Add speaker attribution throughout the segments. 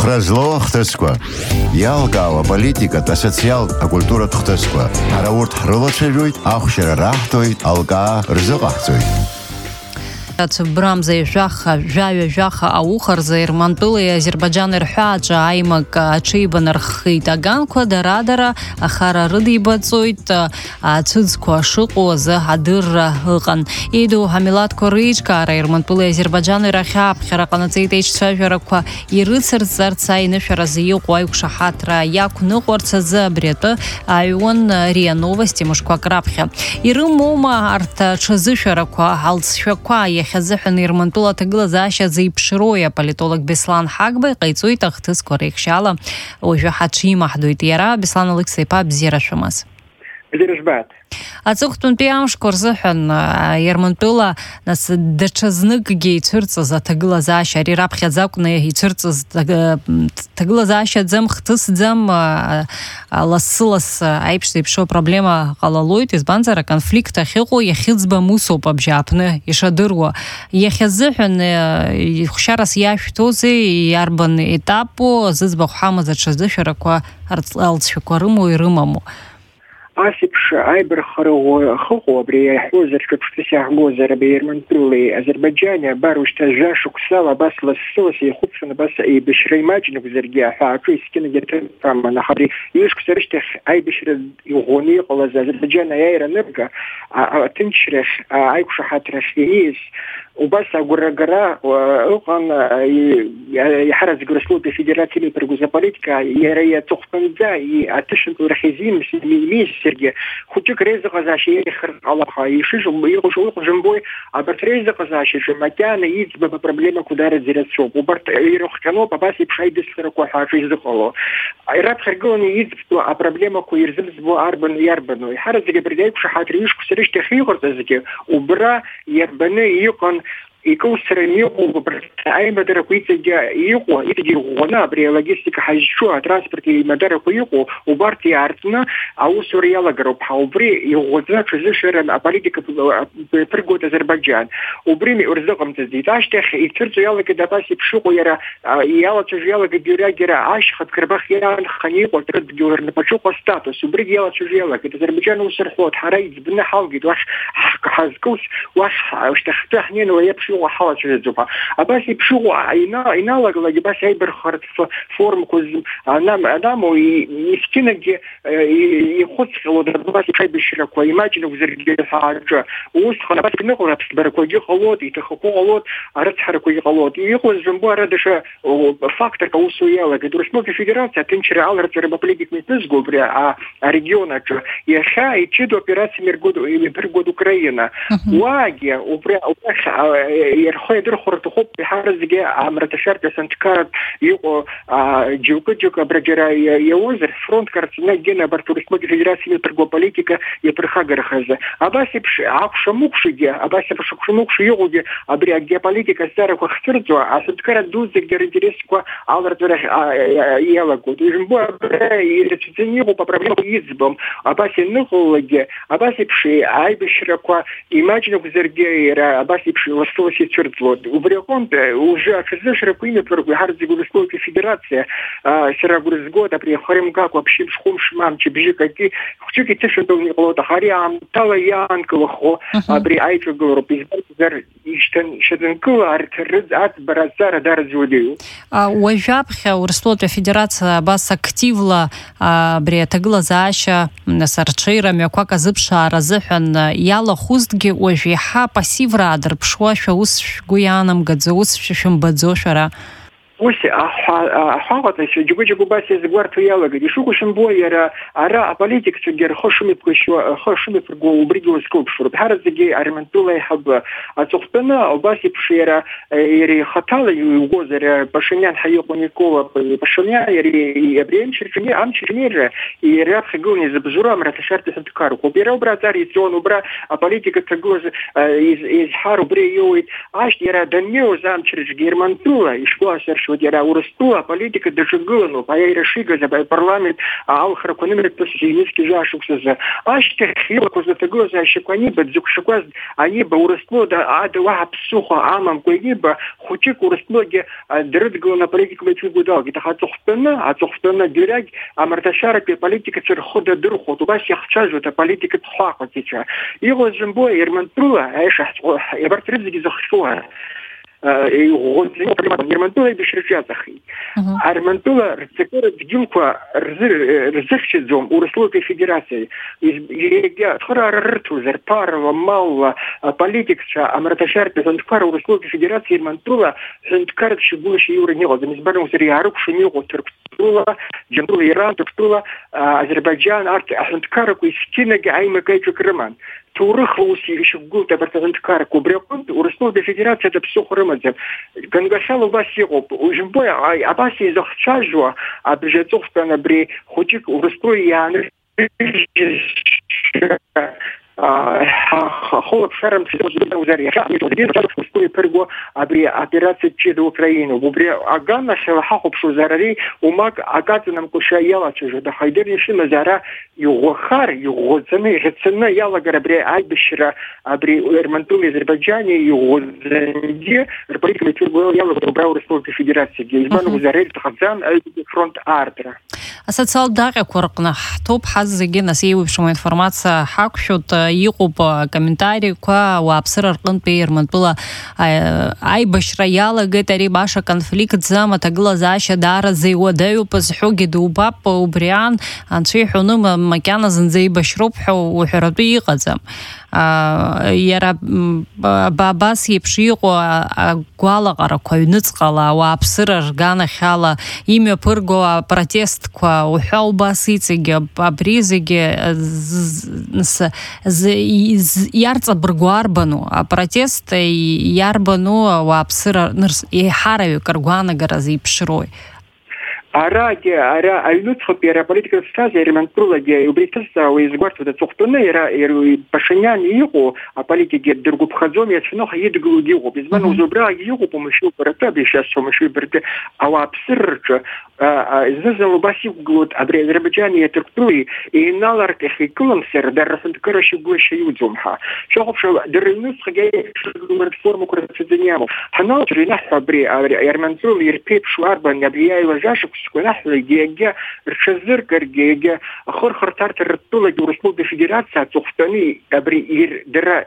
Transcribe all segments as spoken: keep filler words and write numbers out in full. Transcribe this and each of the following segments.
Speaker 1: Хразло хтесква. Ялгава политика та социал а культура хтесква. Араурт хролочежует, ахшера рахтует, алга рзогахтует.
Speaker 2: Брамза жаха, жаве жаха аухарза Ирмантула и Азербайджан ирхаджа аймак ачибан архит аганква дарадара ахара рыдибацуит ацудсква шуқо за хадырра хыган. Иду хамилат коричка ара Ирмантула и Азербайджан ирахаб хераканацит эйчцажараква и рыцарь зарца и неферазы юқуайк шахатра яку нықорца за брета айон рия новости мушква крапхе. Ирым мома арта чазышараква халцшаква Хазыхан Ирмантула Таглазаша заипшироя политолог Беслан Хагбы қайцуй тахтыз корекшала уже хачи махдуйт яра Беслан Алексейпа бзирашамас.
Speaker 3: Бзирашбат.
Speaker 2: Ацухтун пиам шкорзыхан Ирмантула нас дачазныкги цурца за Таглазаша рираб хязакны и цурца Таглазаша дзам хтыз дзам лассылас айпшты пшо проблема қалалуйт из банзара конфликта хиго яхизба мусо пабжапны ишадырго яхязыхан хушарас яштози ярбан этапу зызба хама за чаздышараква алцшакварыму и рымаму.
Speaker 3: Асипш айбер харого хого бри хозер кштися гозер бирмантули Азербайджане барушта жашук сала басла соси хутсна бас и бишреймаджну зерге фаачу скин гетен там на хари юшк серштех ай бишр югони qola Азербайджана яйра нырга а тинчреш айкуша хатреш is وبس أقرأ وأقن يحرز جرسلوت الفيدرالية برجوزة بوليتيكا يرى تخفن زاي أتشن رخيزين ميميز سرجة خدك رزق غزاشي يخر على خايشش ويخش ويخش جنبوي أبرت رزق غزاشي في مكان يجيب ببربليم كدار زيرتسوق وبرت يروح كانوا بباسي بشيء دسر كوحاش يزقله عرب خرجون يجيب ببربليم كويرزل زبو أربن يربن يحرز جبرداي كشحاتريش كسرش تخيغر تزكي وبرا يربن يقن يكوسر يقو أي مدار كويتجا يقو يتجي غنا بري لوجستيك حاجة ترانسبورت مدار كويقو وبارتي عرضنا أو سوريا لجروب حوبري يغوزنا تزشر البوليتيك برجوت أذربيجان وبريمي أرزقهم تزيد عشتخ يترجع يلا كده بس بشوقه يرى يلا تجي يلا كده يرى عاش خد كربخ يلا خنيق وترد جور نبشوق ستاتوس وبري يلا تجي يلا كده أذربيجان وسرحوت حرايج بنا حاجة واش حزكوس واش اشتختحنين ويبشو وحاول تجذبها بس بشو عينا عينا لقى بس هاي برخرت فورم كوز نام نام ويسكنك يخص وضربات شيء بالشركة ويماجن وزرق حاجة ووسخنا بس نقول بسبرك ويجي خلوط يتخبو خلوط أرد حرك ويجي خلوط يخوز جنبه ردش فاكتور كوسويا لقى درسمو في فيدرالية تنشر على ريبابليك متنزقو برا ريجيونك يخا يتشدو операции مرجود مرجود أوكرانيا واجي وبرا يرخي درخورت خوب بحارز جاء عمرت شرط سنتكارت يو جوك جوك برجرا يوزر فرونت كارت نجينا برتورسمو فيدرالية برجو بوليتيكا يبرخاجر خزة أباسي بش عقش مكشجة أباسي بش مكش يوجي أبري جيوبوليتيكا سارك واخترتوا عسكرت دوز جر интереску على رتورح يلاقو تجمبو يرتزنيو ببرامج يزبم أباسي نقولج أباسي بش أي بشركوا имаджинок зергейра أباسي بش وصلوسي تشرتلود وبريكونت уже فزش ركوينة بركو هارد زغولسكوي فедерация سرагурзгода при хорем как вообще шхум шмам чебжи какие хочуки тешендов не было хариам талаянклохо при айчу группе зер иштен шеденкла артерз от бразара дарзудию
Speaker 2: وجابخ ورسلوت федерация бас активла при таглазаша насарчирами как азыбша разыхан яла хустги ожиха пассиврадер пшваша ус гуянам гадзус шим бадзошара
Speaker 3: Оси, а хавата еще джугуджи губаси згварту яла гади шуку шимбоя ара политик чугер хошуми пкшо хошуми прго убриго скопшур бхар зги арментула хаб ацухтана обаси пшера ири хатала югозер пашинян хайоконикова пашиня ири ябрен чирчми ам чирмир и ряд хгуни забзура мраташарты сантакару кубера бразар итон убра а политика тагоз из из хару бриюит аш ира данью зам чирч германтула и школа вот я урастула политика дожигала, по ей решига за парламент, а алхра конемер посеянский жашукса за, а что хила коза того за щекони бедзукшуказ, они бы урастло да а два псуха амам койниба, хочек урастло где дрыдгала на политику вычугудал, где хацохтана, хацохтана дюряг, а марташара пе политика церхода дурхо, туда сяхчажу та политика тхахотича. И вот жембо ермантрула, а эша, я бартризги захшуа. И вот Ермантула бешричатах. А Ермантула рецепера дгилка разрешит у Российской Федерации. Я скоро рту зарпарова малла политикса амраташар пезанткар у Российской Федерации Ермантула занткар чебулሽ юрнила. Замизбаром зриарuk шумило Турктула, Джамтула Иран, Турктула, Азербайджан, арт азанткар ку истинага айма кайчу Крыман. Турых Руси еще в год обратно кубряконт у Российской Федерации это все хромадзе. Гангашал Василов уже боя, а Васи захчажу, а бежецов на бре хочет у России я холод шаром сезон узаря. Что перго абри операция через Украину. Бубре агана шелахов что зарари умак агаты нам кушаяла чужо. Да хайдерниши мазара югохар югоцены жецена яла гарабре айбишра абри Ермантуле Азербайджане югозенде республика Тюргоя яла добра Российской Федерации. Гейзман узарель тахзан фронт артра.
Speaker 2: А социалдары коркна топ хаззиги насеившему информация хакшут يقوب комментарий ка وابصر القن بيرمن بلا اي بشرياله قتري باشا конфликт зама тагла заша дара زي ودايو بزحوجي دوباب وبريان انشيحو نم مكان زي بشربحو وحربي قزم يرا باباس يبشيقو قالغرا كوينصقلا وابصر رغانا خالا имя пырго протест ка ухал басицеге абризеге с ярца бургуарбану а протест ярбану вапсыра и харави каргуана гарази пшрой
Speaker 3: Араги, ара, альнуцхо пера политика стазия ремонтула где убритasa у изгварту да цохтуна ера и пашинян его а политики другу пхазом я чно хаид глудио без мана узубра его помощью паратаби сейчас помощью берте а вапсырча зазал басив глуд абре Азербайджане турктуи и наларк ихиклам сер дарасант караши гуша юдзумха шоховшо дернуцхо ге реформу крацеденямов ханал тринах абре ермантул ерпеп шварбан набияева жашек сколахли геге рчезер геге хор хортарт ртула Российской Федерации цохтани абри ир дра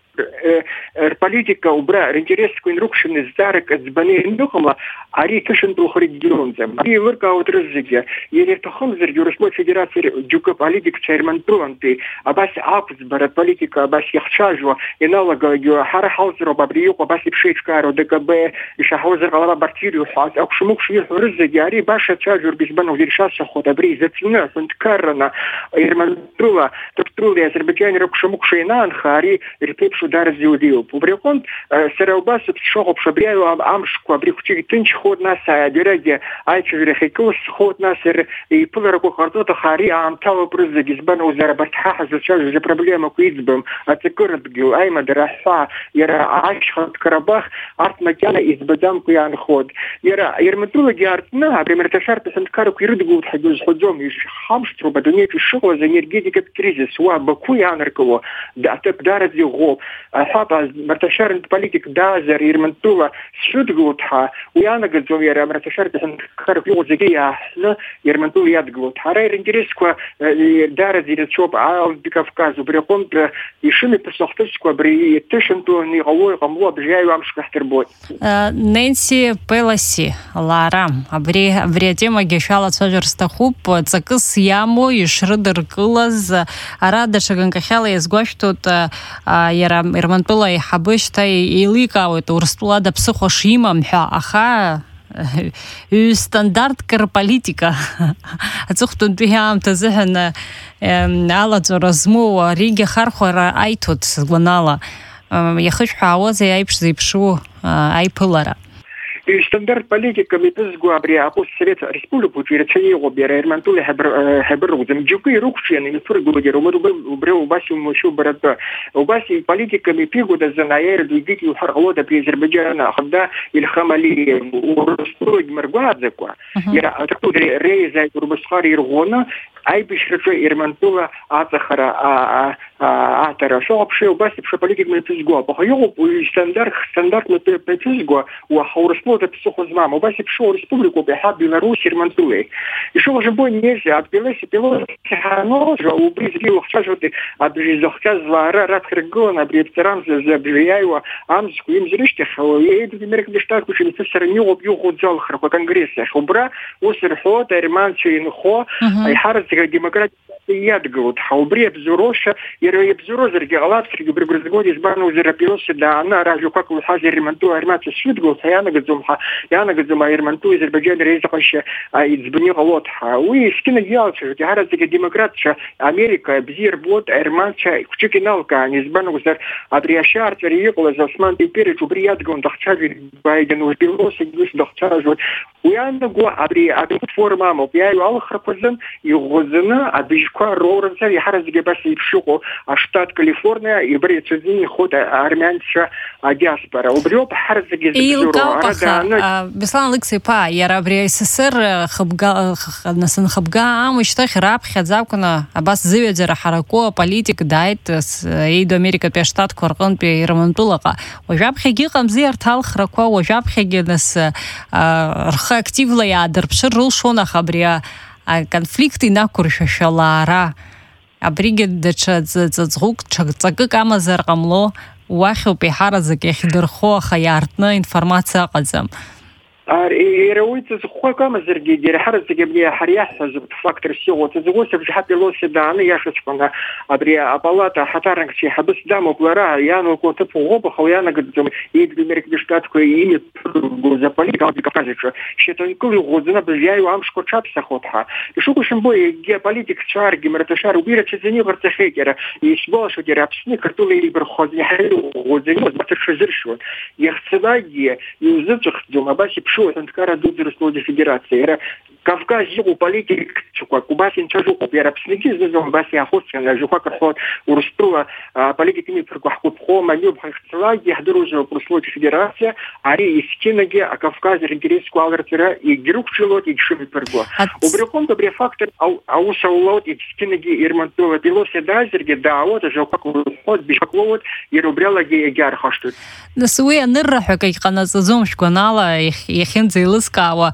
Speaker 3: политика убра интереску инрукшины зарек отзбаны индухамла ари кешен регионзем и воркаут разжиге ели тохомзер Российской Федерации дюка политик чермантуланты абас апс бара политика абас яхчажу и налога харахаузер бабрию абас пшечкаро ДКБ и шахаузер голова бартирию хаз акшмук швир разжиге ари баша чажур бизбану виршаса ход абри зацина фунткарна ермантула топтрули Азербайджан рукшмук шейнан хари репепшу удар зиудил. Пубрекон сералбас шохоп шабряю амшку абрихучи тынч ход нас дюреге айчу рехикус ход нас и пулараку хартота хари амтава прызы гизбана узарабатха зачаж же проблема куизбом ацекурат гил айма драха яра айчхат Карабах арт макяна избадам куян ход яра ерматула гиартна примерташар песанткару кирдгут хадуз ходзом и хамштру бадунет шухла за энергетика кризис ва баку янарково да теп дараз его حاطة مرتشار политик دازر يرمنتوها شدقوتها ويانا قد زويرة مرتشار تسنكر في وزيجية أحسن يرمنتوها يدقوتها راي رنجريسكوا دارز يرتشوب عاو بكافكاز وبريقوم يشمي بسوختسكوا بري تشنتو نيغوي غموا بجايو عمشك احتربوت
Speaker 2: نانسي بيلاسي لارам абри абри тема гешала цожерстахуп цакыс яму ишрыдыр кылаз арада шаганкахала изгоштут яра Ермантула и хабышта и лика это урстула да психошимам ха аха ю стандарт кар политика ацухтун бихам тазехна ала разму риге хархора айтут гланала я хочу хаузе айпш зипшу айпылара
Speaker 3: И стандарт политика митызгу абри апос Совет Республику чирчани обера Эрмантуле хабр хабрузем джуки рукчен и фургуге ромару бреу басу мушу барата убаси политика мипигуда за наер двигитель харголода при Азербайджана хада или хамали урстуг маргуадзеква я атакуре рейза урбасхари ргона ай бишрчо Эрмантула атахара а а атара шопши убаси политика митызгу похоё стандарт стандарт митызгу وحورسلو ده بسخو زمام وبس بشو республику بحاب بيلاروس يرمنتوي يشو جنبو نيجي от Беларуси Беларуси ханожа у бризги ухчажоти от бризохказ вара радхргона бриптерам за брияева амску им зриште хо еду демерк дештат кучи сесерни обью ходзал хрко конгрессе шубра усерхо терманчи инхо ай харзга демократ ядгут хаубри бзуроша иро бзурозерги галатские бригрзгоди избану зерапилоси да она ражу как у хазер ремонту арматс швидгу яна гадзумха яна гадзума ремонту Азербайджан рейзахаш избни галотха уи скина ялча харзга демократша Америка бзир бот арманча кучикиналка избану зер абриашар териекола засман теперь убриядгон дахчави Байден убилоси гус дахчажу уяна го абри абри форма мо яю алхрапозен югозена абиш Роренцер и Харзге Баси Пшуко, а штат Калифорния и Брецудини хода армянца диаспора. Убрёб Харзге
Speaker 2: Зебзуро. Беслан Лыксипа, я Бри СССР хабга насын хабга амышта храб хадзавкана Абас Зеведера Харако политик дайт Эйду Америка пе штат Коргон пе Рамантулака. Ожаб хеги камзер тал храко ожаб хеги нас рха активла я дерпшир рул шона хабрия конфликты на куршашалара абриге дача зазгук чагцак амазар камло ваху пихаразак яхдерхо хаяртна информация казам
Speaker 3: Иеруется сколько мазерги дер харзги бли харяса зуб фактор сего тзгося бжхапилося даны яшечкона абрия палата хатарнгчи хабс даму плара яну кота пого хауяна гадзум и дмерк диштатко имя за политика кавказича считаю кулу годна бляю амшко чапса хотха и шукушим бой геополитик чарги мерташар убира чезени вартехекера и сбошу дерапсни картулы и берхозни хаю годзени батшезершо яхцедаги и узыцх думабаси Что это такая Русловой Федерации? Это Кавказ его политик, чука Кубасин чажу перепсники зазом Баси Ахосина, жука кахот урстула политики не прокахот хома не обхацлаги хдорожа Русловой Федерации, ари искинаги а Кавказ регереску алгартера и герук челот и шуми перго. Убреком добре фактор аусаулот и искинаги Ирмантова пилосе дазерги да вот жука кахот бишаклот и рубрялаги ягар хаштут.
Speaker 2: Насуя нырраху кай каназ зазом шконала يخنزي لسكاوا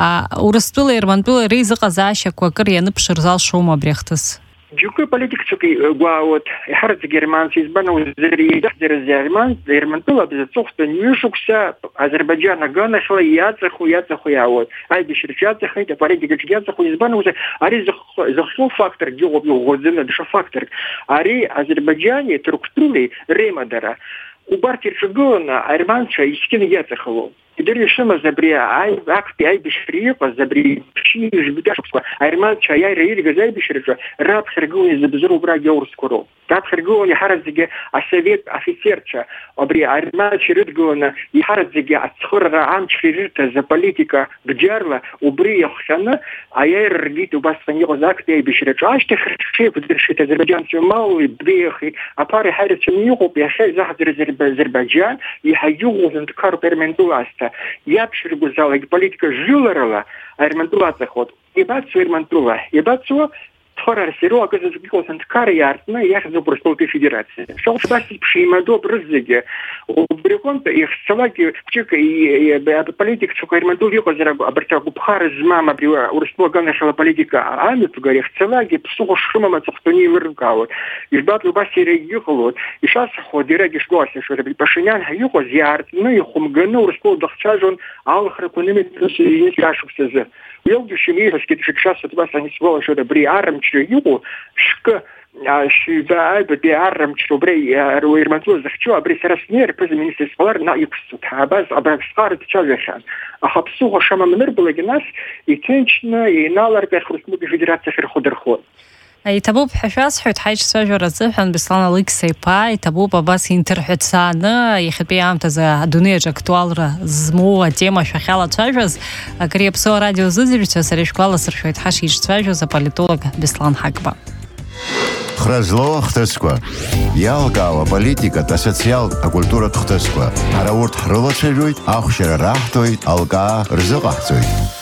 Speaker 2: ورستول يرمنتول ريز قزاشا كوكر ينبشر زال شوما بريختس
Speaker 3: جوكو политик чуки гуаот харц германцы избану зери дахдер зерман ермантула безцохта нюшукся Азербайджана ганашла яца хуяца хуяот ай бишрчаца хайта политика чяца ху избану уже ари захло фактор геоб годзена дша фактор ари Азербайджане структуры ремадара у Бартирчугона арманча искин яца хло Теперь решим забрия, ай, акт, ай, бешрия, забри, пши, жбиташку, арман, чая, рейли, газай, бешрия, раб, хергуни, забезру, бра, геурскоро. Раб, хергуни, харазиге, а совет офицерча, обри, арман, чередгуна, и харазиге, а цхора, ам, чрежита, за политика, бджарла, убри, охсана, а я ргит, у вас фаньо, закт, ай, бешрия, а что хрчи, подрешит, азербайджанцы, малый, брехи, а пари, харичу, нюху, пяхай, захадр, Азербайджан, и хаюгу, зонткару, перментуласта. Я обширгузала, и политика жиларала, а ремонтулаться ход. И бацу ремонтула, и бацу тхорар сиро, а когда закинулся ткар яртна, я хочу просто уйти федерации. Шел спасти пшима добрый зиги. У бриконта их салаги чека и политик чека ремонтул его зараб обратил губхар из мама при урство ганашала политика, а ами тугари в салаги псухо шумама цохтуни вырукало. И ждат любаси региохолот. И сейчас ход реги шгоси, что при пашинян юхо зярт, ну и хумгану урство дахчажон алхракуними туси и яшукся за. Елдуши мира, скидывай сейчас от вас они сволочь, что бри армчу югу, шка, шива, бри армчу, бри руирманту захчу, а бри сараснер, поза министр сфалар на иксут, а баз абракскар это чавехан. А хапсуха шама мнер было генас, и тенчна, и налар пехрусмуги федерация ферходерход.
Speaker 2: Иҭабуп ҳәа шәасҳәоит ҳаиҿцәажәара азыҳәан Беслан Алықьса-иԥа, иҭабуп абас инҭырҳәацааны иахьатәи аамҭазы адунеиаҿ актуалра змоу атема шәахьалацәажәаз Акыри Аԥсуа радио азыӡырҩцәа сара ишәгәаласыршәоит ҳашиҿцәажәоз аполитолог Беслан Ҳагба.
Speaker 1: Хразло хҭысқәа, иалкаауа аполитикатә, асоциалтә, акультуратә хҭысқәа. Ҳара урҭ ҳрылацәажәоит, ахәшьара раҳҭоит, алкаа рзыҟаҳҵоит.